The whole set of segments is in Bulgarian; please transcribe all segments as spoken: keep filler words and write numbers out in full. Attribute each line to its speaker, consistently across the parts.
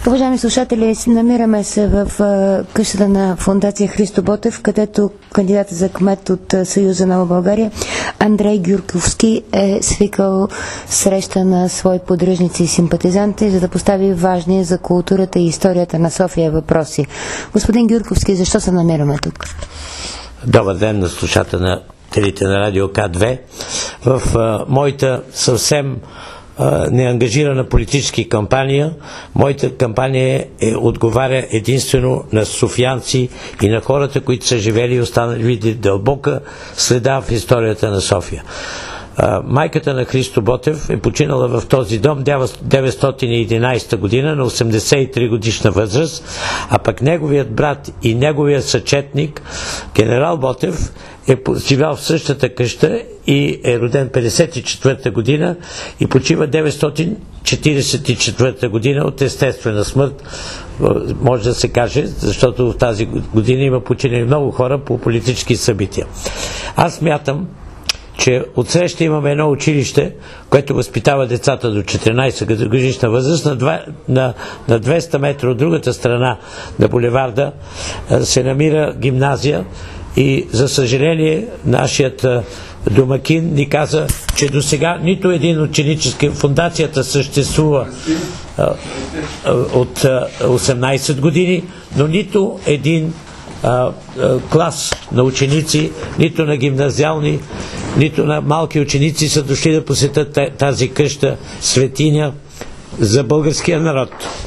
Speaker 1: Уважаеми слушатели, намираме се в къщата на фондация Христо Ботев, където кандидата за кмет от Съюза Нова България Андрей Гюрковски е свикал среща на свои поддръжници и симпатизанти, за да постави важни за културата и историята на София въпроси. Господин Гюрковски, защо се намираме тук?
Speaker 2: Добър ден на слушателите на Радио К две. В а, моята съвсем неангажирана политически кампания. Моята кампания е, отговаря единствено на софиянци и на хората, които са живели и останали види дълбока следа в историята на София. Майката на Христо Ботев е починала в този дом деветстотин и единадесета година на осемдесет и три годишна възраст, а пък неговият брат и неговият съчетник генерал Ботев е живял в същата къща и е роден петдесет и четвърта година и почива деветстотин четиридесет и четвърта година от естествена смърт, може да се каже, защото в тази година има починали много хора по политически събития. Аз смятам, че отсреща имаме едно училище, което възпитава децата до четиринадесет годишна възраст. На, два, на, на двеста метра от другата страна на булеварда се намира гимназия и, за съжаление, нашият домакин ни каза, че до сега нито един ученически фондацията съществува а, а, от а, осемнадесет години, но нито един а, а, клас на ученици, нито на гимназиални, нито на малки ученици са дошли да посетят тази къща светиня за българския народ.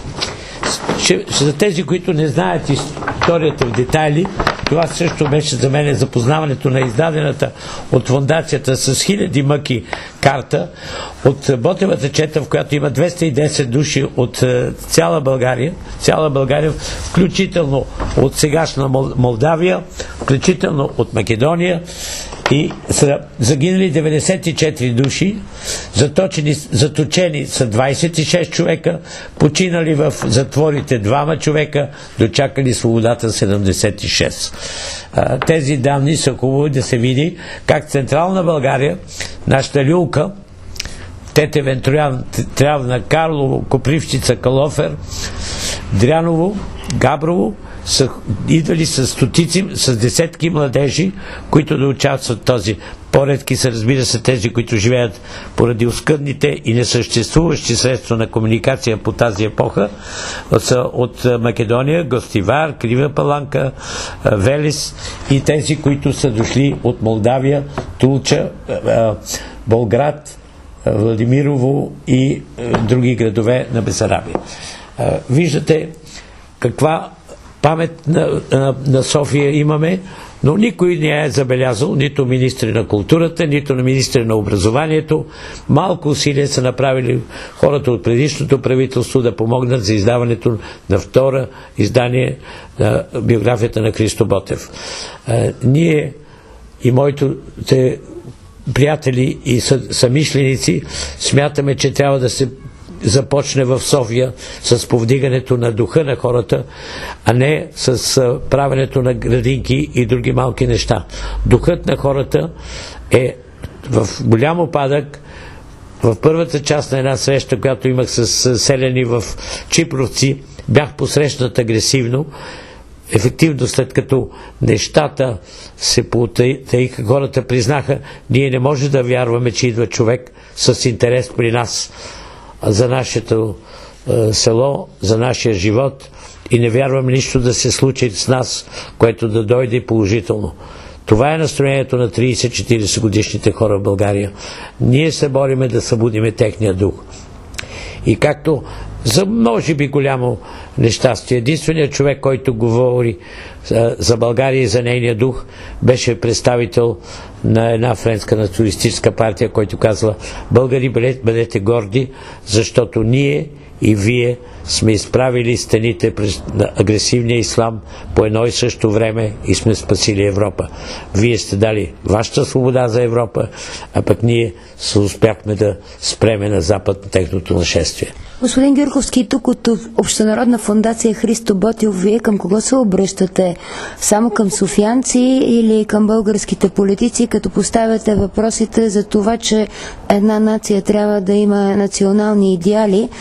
Speaker 2: За тези, които не знаят историята в детайли, това също беше за мен запознаването на издадената от фондацията с хиляди мъки карта от Ботевата чета, в която има двеста и десет души от цяла България, цяла България, включително от сегашна Молдавия, включително от Македония, и са загинали деветдесет и четири души, заточени, заточени са двадесет и шест човека, починали в затворите двама човека, дочакали свободата седемдесет и шест. Тези данни са хубаво да се види как Централна България, нашата люлка, Тетевен, Троян, Трявна, Карлово, Копривщица, Калофер, Дряново, Габрово, са идвали с стотици, с десетки младежи, които да участват в този. По-редки са, разбира се, тези, които живеят поради оскъдните и несъществуващи средства на комуникация по тази епоха, са от Македония, Гостивар, Крива Паланка, Велес и тези, които са дошли от Молдавия, Тулча, Болград, Владимирово и други градове на Бесарабия. Виждате каква памет на, на, на София имаме, но никой не е забелязал, нито министри на културата, нито на министри на образованието. Малко усилия са направили хората от предишното правителство да помогнат за издаването на втора издание на биографията на Христо Ботев. А, ние и моите приятели и съмишленици смятаме, че трябва да се започне в София с повдигането на духа на хората, а не с правенето на градинки и други малки неща. Духът на хората е в голям опадък. В първата част на една среща, която имах с селяни в Чипровци, бях посрещнат агресивно. Ефективно, след като нещата се потаиха, хората признаха, ние не може да вярваме, че идва човек с интерес при нас за нашето е, село, за нашия живот, и не вярвам нищо да се случи с нас, което да дойде положително. Това е настроението на тридесет-четиридесет годишните хора в България. Ние се бориме да събудиме техния дух. И както за може би голямо нещастие, единственият човек, който говори за, за България и за нейния дух, беше представител на една френска националистическа партия, който казва: българи, бъдете горди, защото ние и вие сме изправили стените през агресивния ислам по едно и също време и сме спасили Европа. Вие сте дали вашата свобода за Европа, а пък ние се успяхме да спреме на Запад на техното нашествие.
Speaker 1: Господин Гюрковски, тук от Общонародна фондация Христо Ботев, вие към кого се обръщате? Само към софиянци или към българските политици, като поставяте въпросите за това, че една нация трябва да има национални идеали, за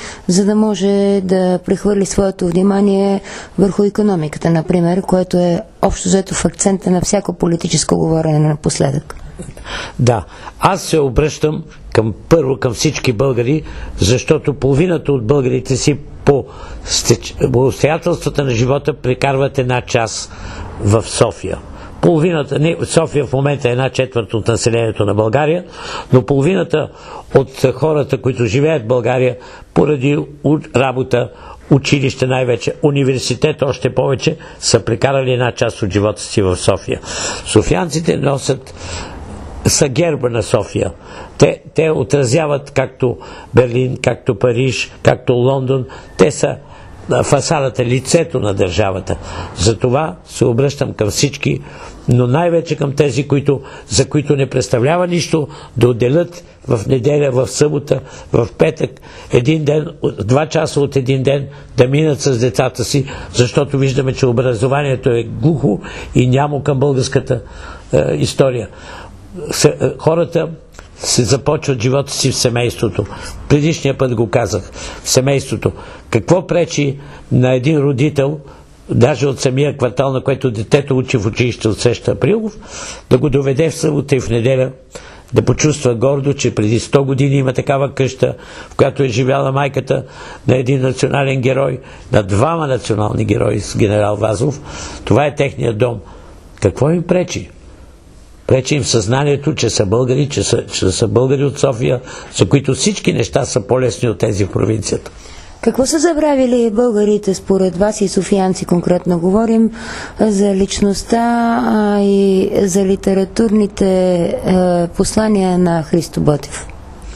Speaker 1: за да може да прехвърли своето внимание върху икономиката, например, което е общо взето в акцента на всяко политическо говорене напоследък.
Speaker 2: Да, аз се обръщам към, първо към всички българи, защото половината от българите си по обстоятелствата на живота прекарват една час в София. Половината, не, София в момента е една четвърт от населението на България, но половината от хората, които живеят в България, поради работа, училище най-вече, университет още повече, са прекарали една част от живота си в София. Софиянците носят са герба на София. Те, те отразяват както Берлин, както Париж, както Лондон. Те са фасадата, лицето на държавата. Затова се обръщам към всички, но най-вече към тези, които, за които не представлява нищо, да отделят в неделя, в събота, в петък, един ден, два часа от един ден да минат с децата си, защото виждаме, че образованието е глухо и нямо към българската е, история. Хората се започват живота си в семейството. Предишния път го казах. В семейството. Какво пречи на един родител, даже от самия квартал, на което детето учи в училище от Среща Априлов, да го доведе в събота и в неделя, да почувства гордо, че преди сто години има такава къща, в която е живяла майката на един национален герой, на двама национални герои с генерал Вазов. Това е техният дом. Какво им пречи? Пречи им съзнанието, че са българи, че са, че са българи от София, за които всички неща са по-лесни от тези в провинцията.
Speaker 1: Какво са забравили българите според вас и софиянци конкретно? Говорим за личността а и за литературните е, послания на Христо Ботев.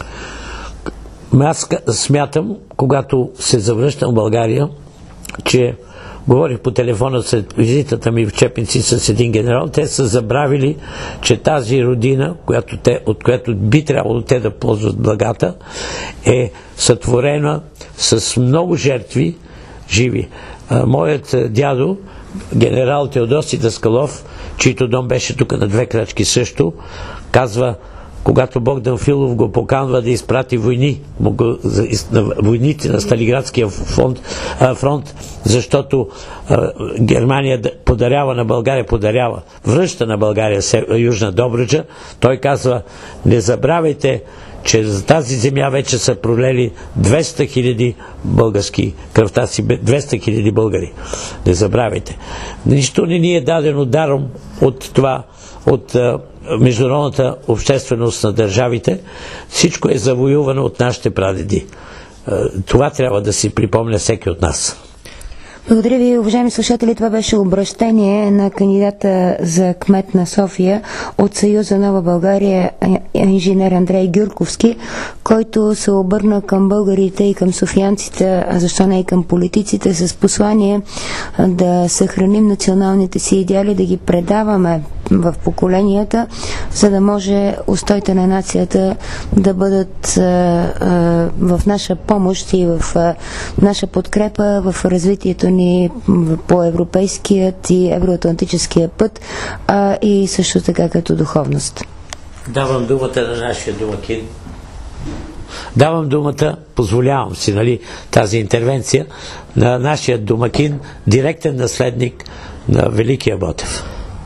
Speaker 2: Аз смятам, когато се завръщам в България, че говорих по телефона след визитата ми в Чепинци с един генерал, те са забравили, че тази родина, която те, от която би трябвало те да ползват благата, е сътворена с много жертви живи. А, моят дядо, генерал Теодоси Даскалов, чийто дом беше тук на две крачки също, казва, когато Богдан Филов го поканва да изпрати войни, войните на Сталинградския фронт, фронт защото а, Германия подарява на България, подарява, връща на България Южна Добруджа, той казва, не забравяйте, че за тази земя вече са пролели двеста хиляди български, кръвта си, двеста хиляди българи. Не забравяйте. Нищо не ни е дадено даром от това, от а, международната общественост на държавите. Всичко е завоювано от нашите прадеди. Това трябва да си припомня всеки от нас.
Speaker 1: Благодаря ви, уважаеми слушатели. Това беше обръщение на кандидата за кмет на София от Съюза Нова България, инженер Андрей Гюрковски, който се обърна към българите и към софиянците, а защо не и към политиците, с послание да съхраним националните си идеали, да ги предаваме в поколенията, за да може устоите на нацията да бъдат а, а, в наша помощ и в а, наша подкрепа в развитието ни по европейският и евроатлантическия път, а и също така като духовност.
Speaker 2: Давам думата на нашия домакин. Давам думата, позволявам си, нали, тази интервенция на нашия домакин, директен наследник на Великия Ботев.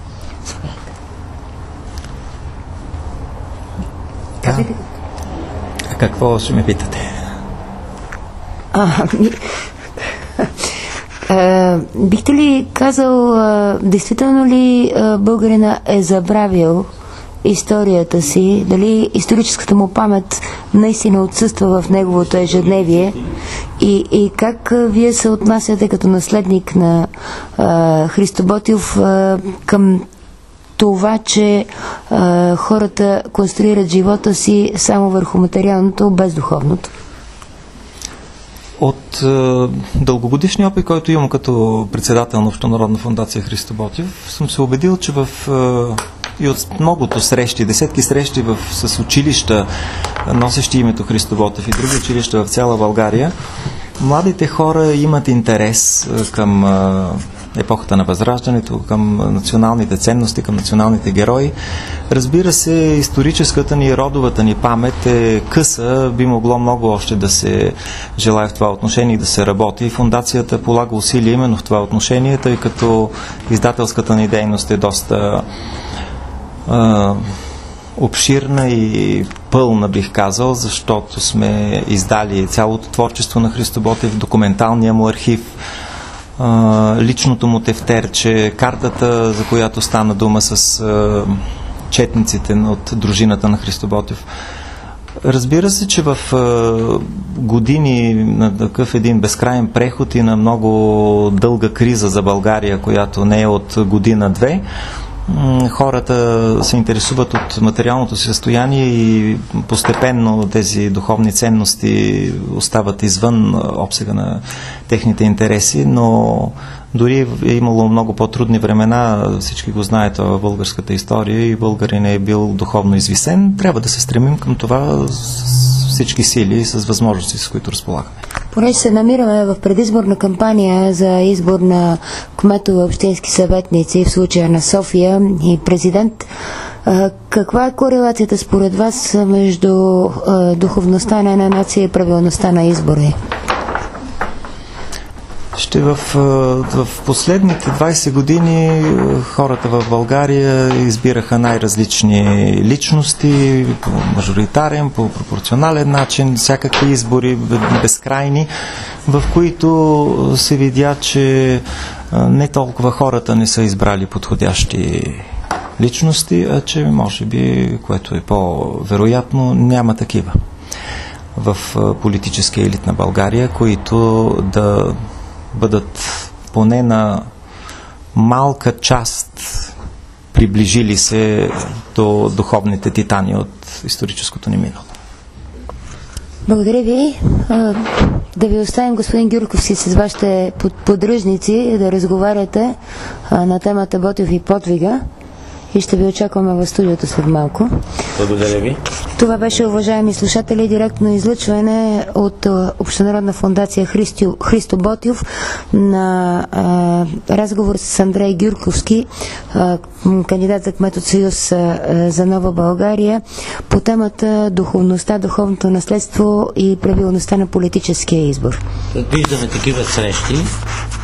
Speaker 3: Да. А какво ще ме питате?
Speaker 1: А, ми... а, бихте ли казал, а, действително ли а, българина е забравил историята си, дали историческата му памет наистина отсъства в неговото ежедневие и, и как а, вие се отнасяте като наследник на а, Христо Ботев а, към това, че а, хората конструират живота си само върху материалното, без духовното?
Speaker 3: От е, дългогодишния опит, който имам като председател на Общонародна фондация Христо Ботев, съм се убедил, че в е, и от многото срещи, десетки срещи в, с училища, носещи името Христо Ботев и други училища в цяла България, младите хора имат интерес е, към е, епохата на Възраждането, към националните ценности, към националните герои. Разбира се, историческата ни, родовата ни памет е къса, би могло много още да се желае в това отношение и да се работи. Фондацията полага усилия именно в това отношение, тъй като издателската ни дейност е доста а, обширна и пълна, бих казал, защото сме издали цялото творчество на Христо Ботев, документалния му архив, личното му тефтерче, картата, за която стана дума с четниците от дружината на Христо Ботев. Разбира се, че в години на такъв един безкрайен преход и на много дълга криза за България, която не е от година-две, хората се интересуват от материалното си състояние и постепенно тези духовни ценности остават извън обсега на техните интереси, но дори е имало много по-трудни времена, всички го знаят в българската история и българин е бил духовно извисен. Трябва да се стремим към това с всички сили и с възможности, с които разполагаме.
Speaker 1: Понеже се намираме в предизборна кампания за избор на кметове, общински съветници, в случая на София и президент, каква е корелацията според вас между духовността на една нация и правилността на избори?
Speaker 3: Ще в, в последните двайсет години хората в България избираха най-различни личности, по мажоритарен, по пропорционален начин, всякакви избори безкрайни, в които се видя, че не толкова хората не са избрали подходящи личности, а че може би, което е по-вероятно, няма такива в политическия елит на България, които да бъдат поне на малка част приближили се до духовните титани от историческото ни минало.
Speaker 1: Благодаря ви. Да ви оставим, господин Гюрковски, с вашите поддръжници да разговаряте на темата Ботев и подвига и ще ви очакваме в студиото след малко.
Speaker 2: Благодаря ви.
Speaker 1: Това беше, уважаеми слушатели, директно излъчване от Общонародна фондация Христо, Христо Ботев на а, разговор с Андрей Гюрковски, а, кандидат за кмет от Съюз а, за Нова България, по темата духовността, духовното наследство и правилността на политическия избор.
Speaker 2: Виждаме такива срещи